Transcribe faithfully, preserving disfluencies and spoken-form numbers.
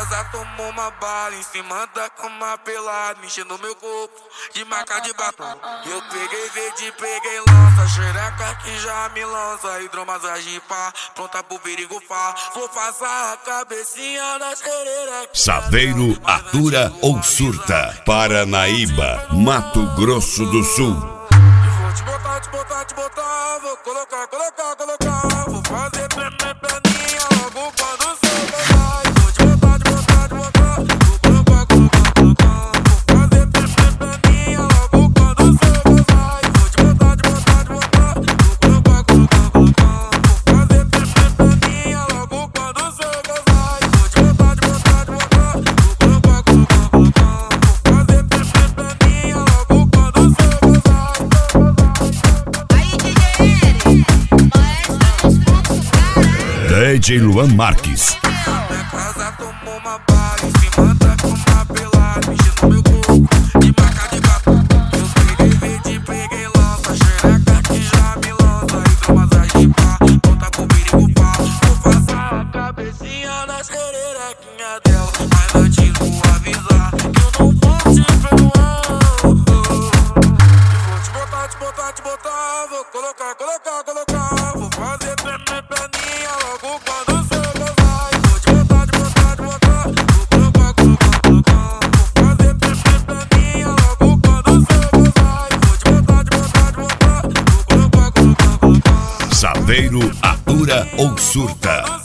casa tomou uma bala, em cima da cama pelada, mexendo meu corpo de marca de batom. Eu peguei verde, peguei lança, xereca que já me lança, hidromassagem pá, pronta pro perigo pá. Vou passar a cabecinha na xereca. Saveiro atura ou surta. Paranaíba, Mato Grosso do Sul. Vou te botar, te botar, te botar, vou colocar, colocar, colocar. Vou fazer tremer perninha logo quando você vai. Vou te botar, te botar, te botar, vou colocar, colocar, colocar. Vou fazer tremer perninha logo quando você vai. Vou te botar, te botar, te botar, vou colocar, colocar, colocar. Vou fazer tremer perninha logo quando você vai. Vou te botar, te botar, te botar, vou colocar, colocar, colocar. Vou fazer tremer perninha logo quando você vai. D J Luan Marques. Minha casa tomou uma bala, em cima da cama pelada, mexendo meu corpo de marca de batom. Eu peguei verde, peguei lança, xereca que já me lança, hidromassagem pá, pronta pro perigo pá. Vou passar a cabecinha na xerequinha dela, mas antes vou avisar que eu não vou te perdoar. Eu vou te botar, te botar, te botar, vou colocar, colocar, colocar. Vou fazer tremer perninha logo quando você vai. Vou te botar, te botar, te botar, vou colocar, colocar, colocar. Vou fazer tremer perninha logo quando você vai. Vou te botar, te botar, te botar, vou colocar, colocar, colocar. Saveiro atura ou surta.